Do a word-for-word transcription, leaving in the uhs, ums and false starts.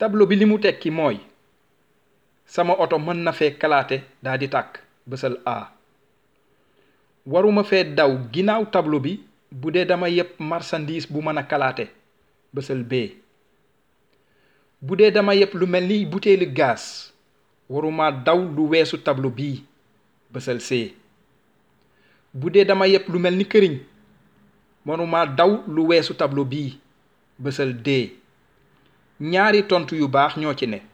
tableau bi li mu tekki mooy sama oto mën na fee kalaate daa di tàkk bësal A. waruma fee daw ginnaaw tableau bi bu dee dama yeb marchandise bu mën a kalaate bësal B. bu dee dama yeb lu mel ni butéeli gaz waruma daw lu weesu tableau bii bësal C. bu dee dama yeb lu mel ni këriñ waruma daw lu weesu tableau bii bësal D. ñaari tontu yu baax ñoo ci ne.